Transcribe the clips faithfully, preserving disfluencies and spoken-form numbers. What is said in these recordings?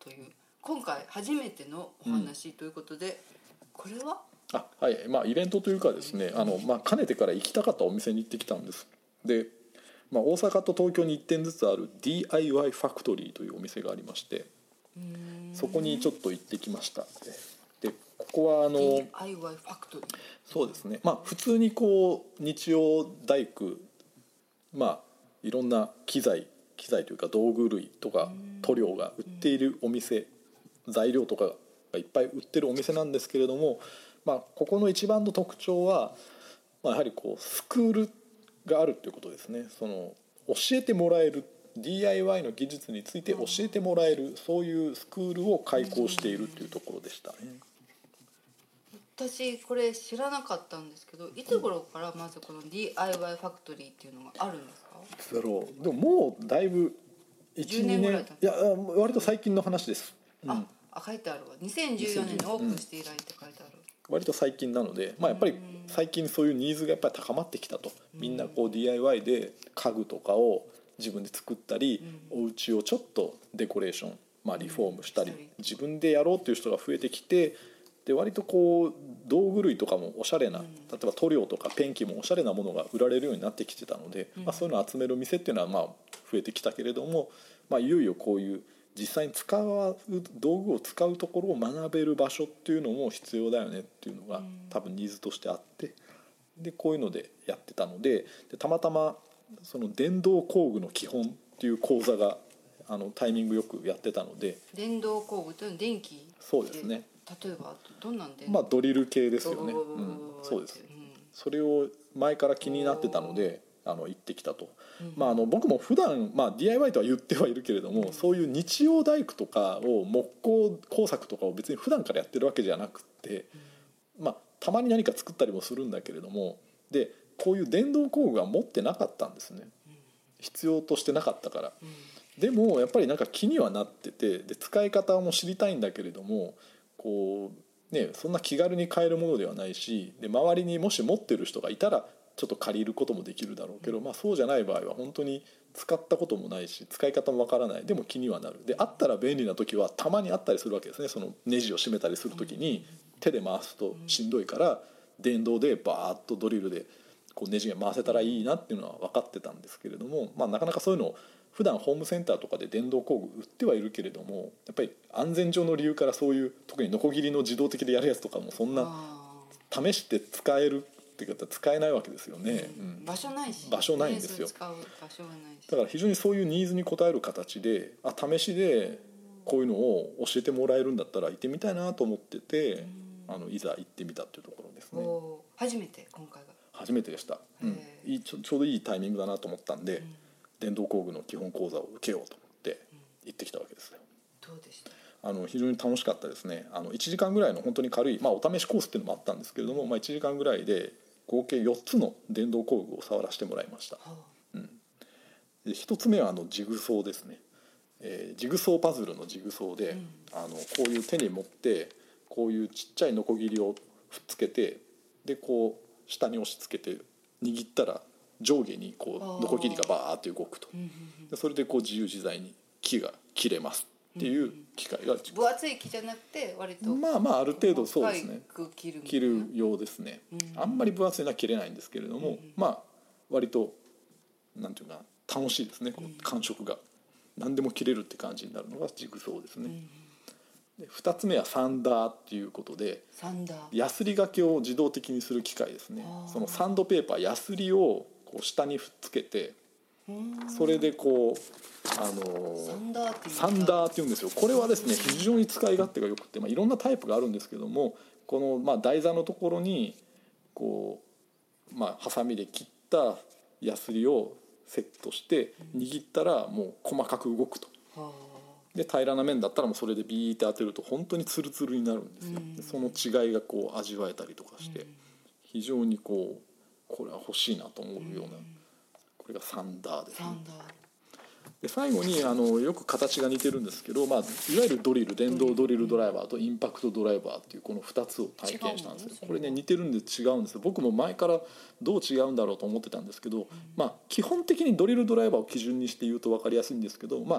という今回初めてのお話ということで、うん、これはあ、はいまあ、イベントというかですね、あの、まあ、かねてから行きたかったお店に行ってきたんです。で、まあ、大阪と東京にいってんずつある ディーアイワイ ファクトリーというお店がありまして、そこにちょっと行ってきました。でここはあのディーアイワイ ファクトリー、 そうですね、まあ、普通にこう日曜大工、まあ、いろんな機材機材というか道具類とか塗料が売っているお店、材料とかがいっぱい売ってるお店なんですけれども、まあ、ここの一番の特徴は、まあ、やはりこうスクールがあるということですね。その教えてもらえる ディーアイワイ の技術について教えてもらえる、そういうスクールを開講しているというところでしたね。 私これ知らなかったんですけど、いつ頃からまずこの ディーアイワイ ファクトリーっていうのがあるんですか？ いつだろう。でももうだいぶいち、にねん、いや割と最近の話です。うん、 ああ書いてあるわ。にせんじゅうよねんにオープンして以来って書いてある。 割と最近なので、まあ、やっぱり最近そういうニーズがやっぱり高まってきたと。みんなこう ディーアイワイ で家具とかを自分で作ったり、お家をちょっとデコレーション、まあ、リフォームしたり自分でやろうっていう人が増えてきて、で割とこう道具類とかもおしゃれな、例えば塗料とかペンキもおしゃれなものが売られるようになってきてたので、まあ、そういうのを集める店っていうのはまあ増えてきたけれども、まあ、いよいよこういう実際に使う道具を使うところを学べる場所っていうのも必要だよねっていうのが多分ニーズとしてあって、でこういうのでやってたので、でたまたまその電動工具の基本っていう講座があのタイミングよくやってたので。 電動工具というのは電気？ そうですね。 例えばどんなんで、 まあドリル系ですよね。うん、そうです。それを前から気になってたのであの行ってきたと。まあ、あの僕も普段、まあ、ディーアイワイ とは言ってはいるけれども、うん、そういう日曜大工とかを木工工作とかを別に普段からやってるわけじゃなくて、うん、まあ、たまに何か作ったりもするんだけれども、でこういう電動工具は持ってなかったんですね。必要としてなかったから。うん、でもやっぱりなんか気にはなってて、で使い方も知りたいんだけれども、こうね、そんな気軽に買えるものではないし、で周りにもし持ってる人がいたらちょっと借りることもできるだろうけど、まあ、そうじゃない場合は本当に使ったこともないし使い方もわからない、でも気にはなる。であったら便利な時はたまにあったりするわけですね。そのネジを締めたりする時に手で回すとしんどいから電動でバーッとドリルでこうネジが回せたらいいなっていうのは分かってたんですけれども、まあ、なかなかそういうのを普段ホームセンターとかで電動工具売ってはいるけれども、やっぱり安全上の理由からそういう特にノコギリの自動的でやるやつとかもそんな試して使えるって方使えないわけですよね。 うん、場所ないし、 場所ないんですよ。 使う場所がないし、 だから非常にそういうニーズに応える形で、あ試しでこういうのを教えてもらえるんだったら行ってみたいなと思ってて、あのいざ行ってみたっていうところですね。 初めて今回が初めてでした、うん、いいちょ、ちょうどいいタイミングだなと思ったんで、うん、電動工具の基本講座を受けようと思って行ってきたわけですよ。 どうでした？ あの非常に楽しかったですね。あのいちじかんぐらいの本当に軽い、まあ、お試しコースっていうのもあったんですけれども、まあ、いちじかんぐらいで合計よっつの電動工具を触らせてもらいました、はあうん、でひとつめはあのジグソーですね、えー、ジグソーパズルのジグソーで、うん、あのこういう手に持ってこういうちっちゃいノコギリをふっつけて、でこう下に押し付けて握ったら上下にこうノコギリがバーって動くと、でそれでこう自由自在に木が切れますっていう機械が、 分厚い木じゃなくて割とまあまあある程度そうですね切る切るようですね、うん、あんまり分厚いのは切れないんですけれども、うん、まあ割となんていうか楽しいですね、こう感触が何でも切れるって感じになるのがジグソーですね、うん、でふたつめはサンダーっていうことで、 サンダーヤスリがけを自動的にする機械ですね。そのサンドペーパーヤスリをこう下にふっつけて、それでこうあのサンダーっていうサンダーっていうんですよ。これはですね非常に使い勝手が良くて、まあ、いろんなタイプがあるんですけども、このまあ台座のところにこう、まあ、ハサミで切ったヤスリをセットして握ったらもう細かく動くと。で平らな面だったらもうそれでビーって当てると本当にツルツルになるんですよ。その違いがこう味わえたりとかして非常にこうこれは欲しいなと思うような、これがサンダーですね。で最後にあのよく形が似てるんですけど、まあ、いわゆるドリル電動ドリルドライバーとインパクトドライバーっていうこのふたつを体験したんですよ。これね似てるんで違うんですよ。僕も前からどう違うんだろうと思ってたんですけど、まあ、基本的にドリルドライバーを基準にして言うと分かりやすいんですけど、まあ、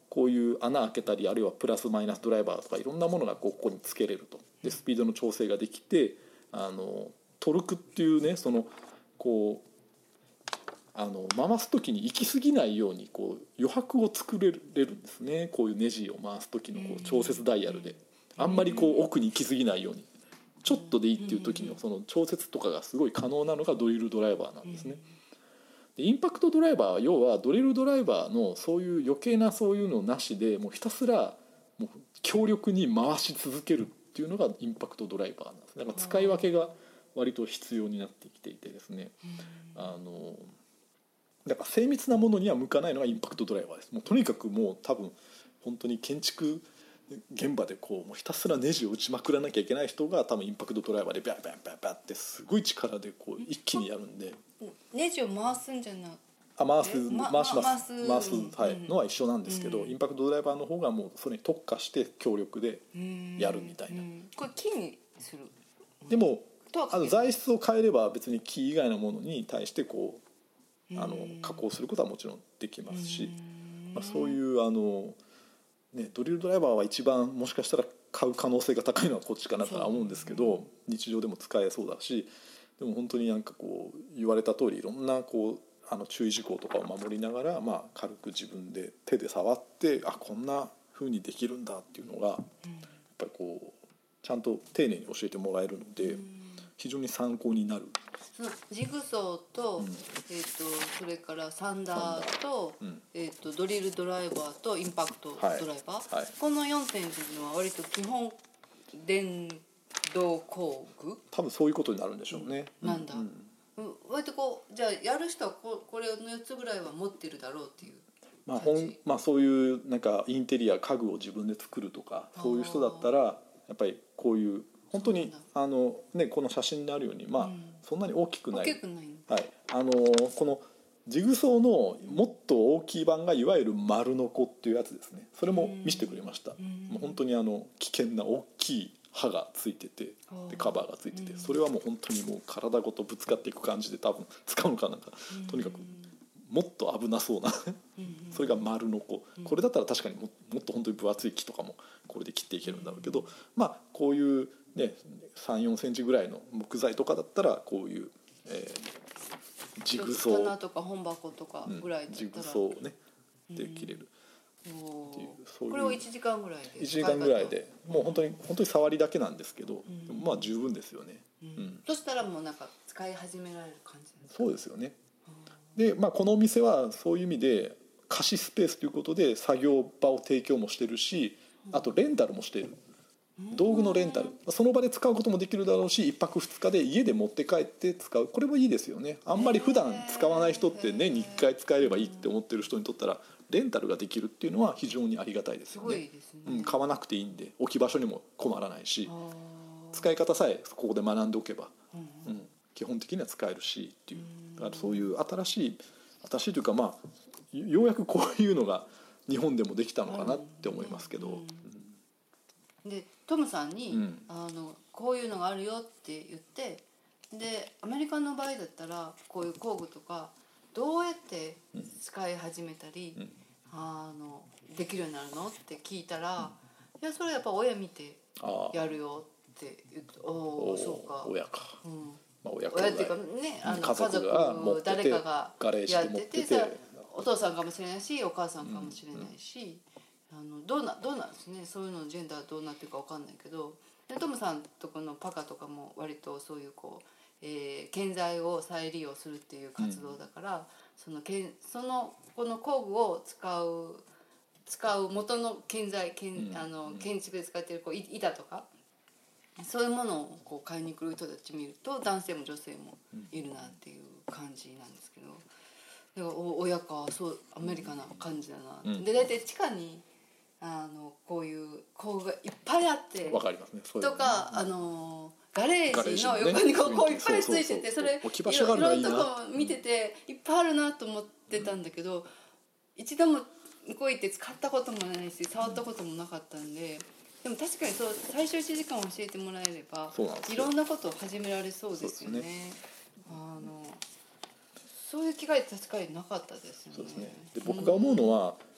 こういう穴開けたりあるいはプラスマイナスドライバーとかいろんなものがこうここにつけれると。でスピードの調整ができて、あのトルクっていうね、そのこうあの回す時に行き過ぎないようにこう余白を作れるんですね。こういうネジを回す時のこう調節ダイヤルであんまりこう奥に行き過ぎないようにちょっとでいいっていう時のその調節とかがすごい可能なのがドリルドライバーなんですね。でインパクトドライバーは要はドリルドライバーのそういう余計なそういうのなしでもうひたすらもう強力に回し続けるっていうのがインパクトドライバーなんです。だから使い分けが割と必要になってきていてですね、あのだから精密なものには向かないのがインパクトドライバーです。もうとにかくもう多分本当に建築現場でこうもうひたすらネジを打ちまくらなきゃいけない人が多分インパクトドライバーでビャンビャンビャンビャンってすごい力でこう一気にやるんで、 ネジを回すんじゃなくあ回すま回します回す回す、はいうんのは一緒なんですけど、 うんインパクトドライバーの方がもうそれに特化して強力でやるみたいな。 これ木にするでもとはあの材質を変えれば別に木以外のものに対してこうあの加工することはもちろんできますし、まあ、そういうあの、ね、ドリルドライバーは一番もしかしたら買う可能性が高いのはこっちかなとは思うんですけど、日常でも使えそうだし、でも本当になんかこう言われた通りいろんなこうあの注意事項とかを守りながら、まあ、軽く自分で手で触ってあこんな風にできるんだっていうのがやっぱりこうちゃんと丁寧に教えてもらえるので非常に参考になる。 そのジグソーと、 うんえー、とそれからサンダーと,、 うんえー、とドリルドライバーとインパクトドライバー、 はいはいこのよんてんっていうのは割と基本電動工具多分そういうことになるんでしょうね。 なんだ、 うんうん割とこうじゃあやる人はここれのよっつぐらいは持ってるだろうっていうまあ感じ。 ほんまあ、そういうなんかインテリア家具を自分で作るとかそういう人だったらやっぱりこういう本当にあの、ね、この写真にあるように、まあうんそんなに大きくない、 大きくないんだはい、あのこのジグソーのもっと大きい版がいわゆる丸ノコっていうやつですね。それも見せてくれました。もう本当にあの危険な大きい刃がついててでカバーがついてて、それはもう本当にもう体ごとぶつかっていく感じで多分使うのかなんかとにかくもっと危なそうなそれが丸ノコ。これだったら確かに も, もっと本当に分厚い木とかもこれで切っていけるんだろうけど、まあこういうねさん、よんセンチぐらいの木材とかだったらこういう、えー、ジグソー棚とか本箱とかぐらいだったら、 うん、ジグソーをねで切れるっていうそういうこれをいちじかんぐらいでいちじかんぐらいでもう本当に本当に触りだけなんですけど、でもまあ十分ですよね。 うんうんそしたらもうなんか使い始められる感じなんですか。 そうですよね。で、まあ、このお店はそういう意味で貸しスペースということで作業場を提供もしてるし、あとレンタルもしてる。道具のレンタルその場で使うこともできるだろうしいっぱくふつかで家で持って帰って使う、これもいいですよね。あんまり普段使わない人って年にいっかい使えればいいって思ってる人にとったらレンタルができるっていうのは非常にありがたいですよね。 すごいですね、 うん、買わなくていいんで置き場所にも困らないしあ使い方さえここで学んでおけば、 ーうんうん、基本的には使えるしっていうだからそういう新しい新しいというかまあようやくこういうのが日本でもできたのかなって思いますけど、 でトムさんに、 うんあのこういうのがあるよって言ってでアメリカの場合だったらこういう工具とかどうやって使い始めたり、 うんあのできるようになるのって聞いたら、いやそれはやっぱ親見てああやるよって言っておおそうか、 親か、 うん、 まあ、親親っていうかねあの家族誰かがやっててさお父さんかもしれないしお母さんかもしれないし、あのどうなどうなんですねそういうのジェンダーどうなってるか分かんないけどでトムさんとこのパカとかも割とそういうこう、えー建材を再利用するっていう活動だから、そのけんそのこの工具を使う使う元の建材建,、 うんあの建築で使っているこうい板とかそういうものをこう買いに来る人たち見ると男性も女性もいるなっていう感じなんですけど、だからお親かそうアメリカな感じだな、 うんで大体地下にあのこういう工具がいっぱいあってわかりますね。そういうのねとかあのガレージのガレージのね横にこうこういっぱいついてそうそうそうてそれ置き場所があるのはいいないろんなとこ見てていっぱいあるなと思ってたんだけど、一度も向こう行って使ったこともないし触ったこともなかったんで、でも確かにそう最初いちじかん教えてもらえればそうなんですよいろんなことを始められそうですよね。 そうですあのそういう機会って確かになかったですよね。 そうですね。で僕が思うのは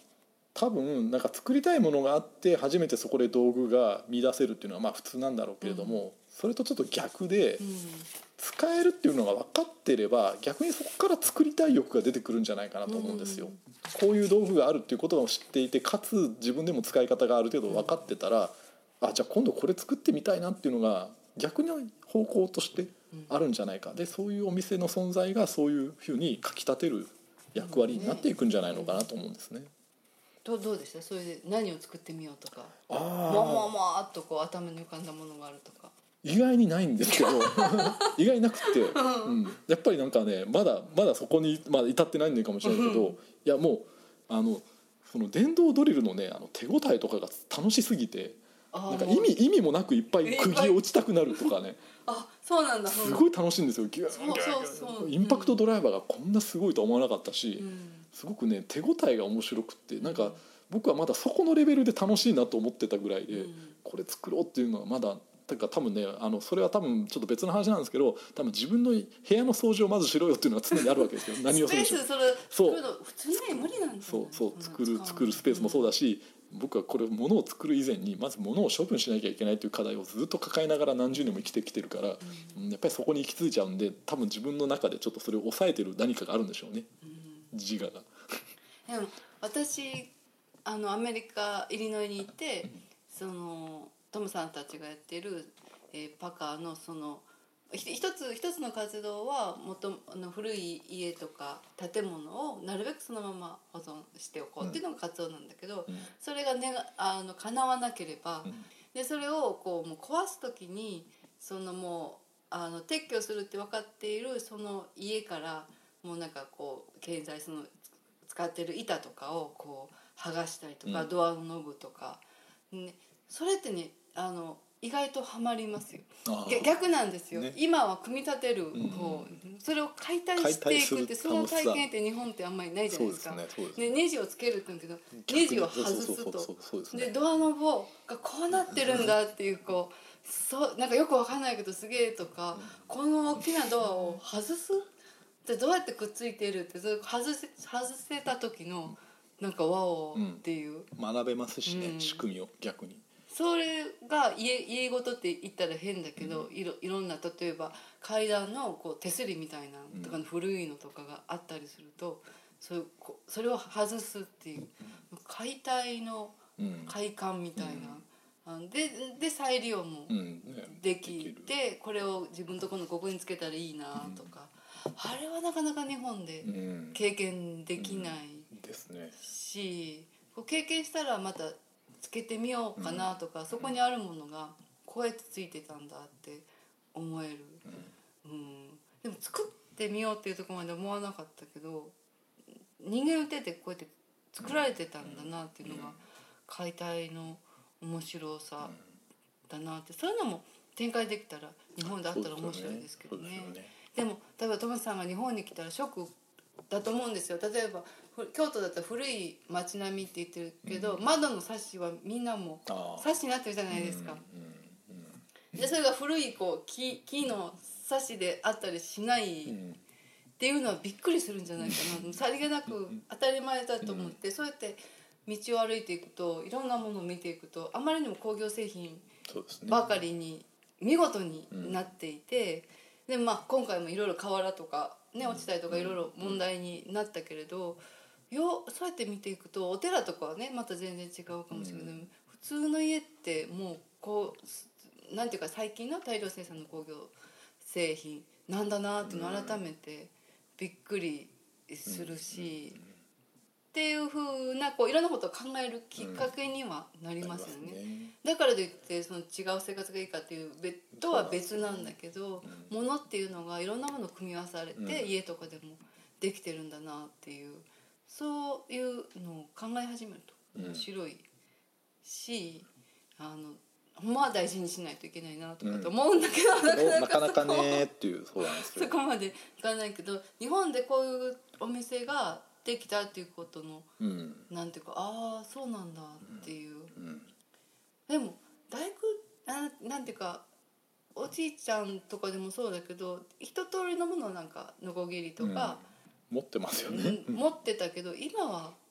多分なんか作りたいものがあって初めてそこで道具が見出せるっていうのはまあ普通なんだろうけれども、うん、それとちょっと逆で、うん、使えるっていうのが分かってれば逆にそこから作りたい欲が出てくるんじゃないかなと思うんですよ、うん、こういう道具があるっていうことを知っていてかつ自分でも使い方がある程度分かってたら、うん、あじゃあ今度これ作ってみたいなっていうのが逆に方向としてあるんじゃないか、でそういうお店の存在がそういうふうにかきたてる役割になっていくんじゃないのかなと思うんですね。 どうどうでした？それで何を作ってみようとか、あもわもわっとこう頭に浮かんだものがあるとか。 意外にないんですけど意外になくて、うん、やっぱりなんかねまだまだそこに、まあ、至ってないのかもしれないけど、いやもうあのその電動ドリルのねあの手応えとかが楽しすぎてなんか意味意味もなくいっぱい釘を打ちたくなるとかねあそうなんだすごい楽しいんですよ。ギューンギューンインパクトドライバーがこんなすごいとは思わなかったし、うん、すごくね手応えが面白くってなんか僕はまだそこのレベルで楽しいなと思ってたぐらいで、うん、これ作ろうっていうのはまだだから多分ねあのそれは多分ちょっと別の話なんですけど多分自分の部屋の掃除をまずしろよっていうのは常にあるわけですよ何をするにしろスペースそれ作るの普通に無理なんですよね。 そうそう作る作るスペースもそうだし、僕はこれ物を作る以前にまず物を処分しなきゃいけないという課題をずっと抱えながら何十年も生きてきてるから、うん、やっぱりそこに行き着いちゃうんで多分自分の中でちょっとそれを抑えてる何かがあるんでしょうね、うん、自我がでも私あのアメリカイリノイにいて、うん、そのトムさんたちがやってる、えー、パカーのその一つ一つの活動は元の古い家とか建物をなるべくそのまま保存しておこうっていうのが活動なんだけど、うん、それが、ね、あの叶わなければ、うん、でそれをこうもう壊す時にそのもうあの撤去するって分かっているその家からもうなんかこう建材その使ってる板とかをこう剥がしたりとか、うん、ドアのノブとか、ね、それってねあの意外とハマりますよ。逆なんですよ、ね、今は組み立てる方、うん、それを解体していくってその体験って日本ってあんまりないじゃないですか。でネジをつけるって言うけどネジを外すとでドアノブがこうなってるんだっていうこうそうなんかよくわかんないけどすげえとか、うん、この大きなドアを外すってどうやってくっついてるってそれ外せ外せた時のなんかワオっていう、 うん、学べますしね、うん、仕組みを逆に。 それが 家, 家ごとって言ったら変だけど、うん、い, ろいろんな例えば階段のこう手すりみたいなとかの古いのとかがあったりすると、うん、そ, それを外すっていう、うん、解体の快感みたいな、うん、で, で再利用もできて、うんね、これを自分のところのここにつけたらいいなとか、うん、あれはなかなか日本で経験できないし、こう経験したらまたつけてみようかなとか、うん、そこにあるものがこうやってついてたんだって思える、うんうん、でも作ってみようっていうところまで思わなかったけど人間の手でこうやって作られてたんだなっていうのが解体の面白さだなって、そういうのも展開できたら日本であったら面白いですけど ね, で, ねでも例えばトムさんが日本に来たらショックだと思うんですよ。例えば京都だったら古い街並みって言ってるけど、うん、窓のサッシはみんなもサッシになってるじゃないですか、うんうんうん、でそれが古いこう 木, 木のサッシであったりしないっていうのはびっくりするんじゃないかな、さりげなく当たり前だと思って、そうやって道を歩いていくといろんなものを見ていくとあまりにも工業製品ばかりに見事になっていて、で、まあ、今回もいろいろ瓦とか、ね、落ちたりとかいろいろ問題になったけれど、よそうやって見ていくとお寺とかはねまた全然違うかもしれない、うん、普通の家ってもうこうなんていうか最近の大量生産の工業製品なんだなっていうのを改めてびっくりするし、うん、っていうふうなこういろんなことを考えるきっかけにはなりますよね、うんね、だからといってその違う生活がいいかっていうとは別なんだけど、うん、物っていうのがいろんなものを組み合わされて、うん、家とかでもできてるんだなっていうそういうのを考え始めると面白いし、うん、あのほんまは大事にしないといけないなとかと思うんだけど、 うん、なかなかねっていうそうなんですよ。 そこまでいかないけど日本でこういうお店ができたっていうことの、うん、なんていうかああそうなんだっていう、うんうん、でも大工な、なんていうかおじいちゃんとかでもそうだけど一通りのものなんかノコギリとか、 うん持ってますよね、 持ってたけど今は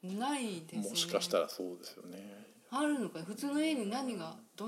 ないですね。 もしかしたらそうですよね。 あるのか普通の家に何がどん、うん、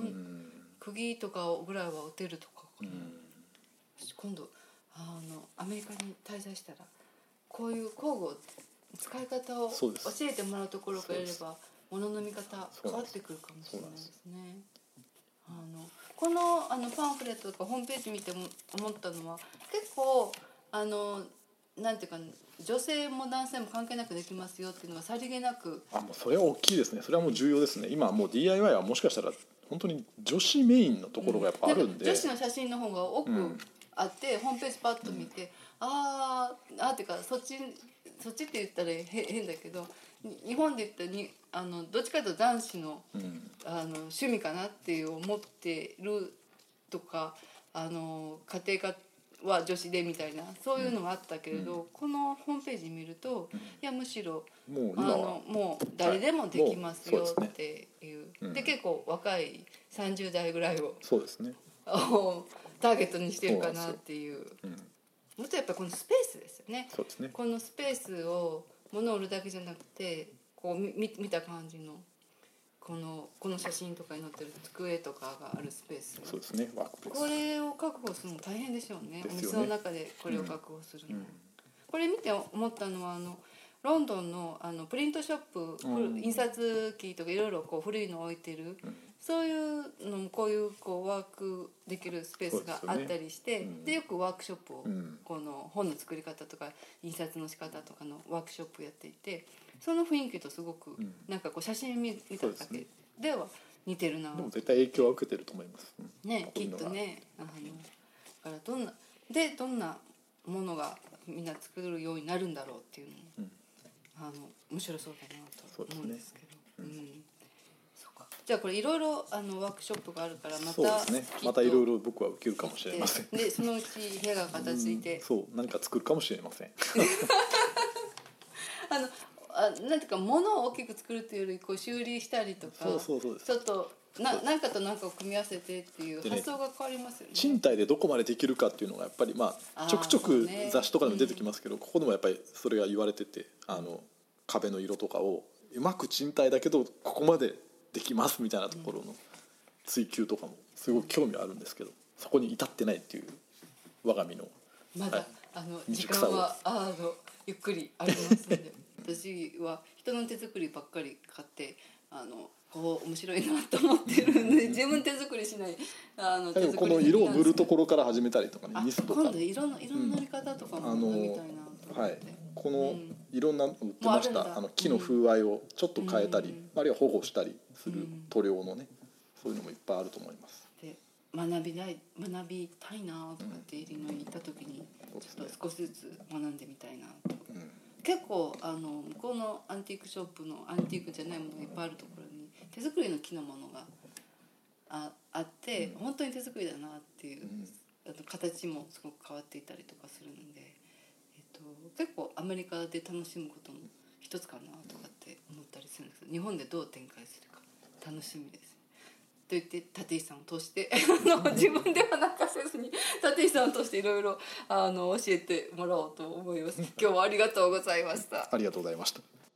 釘とかぐらいは打てるとか、うん、今度あのアメリカに滞在したらこういう工具使い方を教えてもらうところからやれば物の見方変わってくるかもしれないですね。あのこの、あのパンフレットとかホームページ見ても思ったのは結構あのなんていうか女性も男性も関係なくできますよっていうのがさりげなく、 あもうそれは大きいですね。それはもう重要ですね。今もう ディーアイワイ はもしかしたら本当に女子メインのところがやっぱあるんで、 うん、女子の写真の方が多くあって、うん、ホームページパッと見て、うん、あーあっていうかそっちそっちって言ったら変だけど日本で言ったらにあのどっちかというと男子の、うん、あの趣味かなっていう思ってるとかあの家庭科は女子でみたいなそういうのがあったけれど、うん、このホームページ見ると、うん、いやむしろもう今はあのもう誰でもできますよっていう、はい、で、ね、結構若いさんじゅう代ぐらいをそうですねターゲットにしてるかなっていう。もっとやっぱりこのスペースですよね。 そうですね。 このスペースを物を売るだけじゃなくてこう 見, 見た感じのこのこの写真とかに載ってる机とかがあるスペース、 そうですね、ワークプレイス、 これを確保するの大変でしょうね。お店の中でこれを確保するの、うんうん、これ見て思ったのはあのロンドン の, あのプリントショップ、うん、印刷機とかいろいろこう古いのを置いてる、うん、そういうのもこういうこうワークできるスペースがあったりして、 で,、ねうん、でよくワークショップを、うん、この本の作り方とか印刷の仕方とかのワークショップやっていて、その雰囲気とすごく、うん、なんかこう写真 見, 見ただけでは似てるな。 でも絶対影響は受けてると思います、 うん、ね、きっとね。あのだからどんなでどんなものがみんな作るようになるんだろうっていうのも、うん、あの面白そうだなと思うんですけど。そうですね、うん、そうか。じゃあこれいろいろあのワークショップがあるからまた、 そうですね、またいろいろ僕は受けるかもしれません。 でそのうち部屋が片付いて、 うん、そう何か作るかもしれません。 あのあなんていうか物を大きく作るというよりこう修理したりとか、 そうそうそうです。 ちょっとな何かと何かを組み合わせてっていう発想が変わりますよね。 賃貸でどこまでできるかっていうのがやっぱりまあちょくちょく雑誌とかでも出てきますけど、ね、うん、ここでもやっぱりそれが言われてて、あの壁の色とかをうまく賃貸だけどここまでできますみたいなところの追求とかもすごく興味はあるんですけど、そこに至ってないっていう我が身のまだ、はい、あの時間はあのゆっくりありますので私は人の手作りばっかり買ってあのこう面白いなと思ってるんで自分手作りしないあの手作りこの色を塗るところから始めたりとかね、ニスとか今度色の色の塗り方とかも学びたいなと思って、 うん、はい、このいろんな売ってました、うん、あの木の風合いをちょっと変えたり、うん、あるいは保護したりする塗料のね、そういうのもいっぱいあると思います。 で学びたい学びたいなとかってイリノイに行った時にちょっと少しずつ学んでみたいなと、うん、結構あの向こうのアンティークショップのアンティークじゃないものがいっぱいあるところに手作りの木のものが あ, あって、うん、本当に手作りだなっていう、うん、あと形もすごく変わっていたりとかするので、えっと、結構アメリカで楽しむことも一つかなとかって思ったりするんですけど、日本でどう展開するか楽しみです。と言って立石さんを通して自分では泣かせずに立石さんを通していろいろ教えてもらおうと思います。今日はありがとうございました。 ありがとうございました。